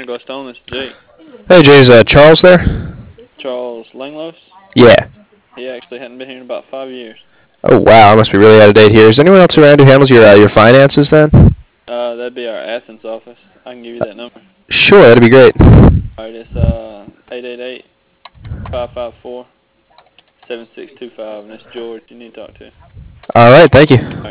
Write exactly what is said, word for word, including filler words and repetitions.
Bustone. This is Jake. Hey, Jay, is uh, Charles there? Charles Langlos. Yeah. He actually hadn't been here in about five years. Oh, wow, I must be really out of date here. Is anyone else around who handles your uh, your finances then? Uh, that'd be our Athens office. I can give you that number. Sure, that'd be great. All right, it's uh eight eight eight, five five four, seven six two five, and it's George you need to talk to. All right, thank you. All right.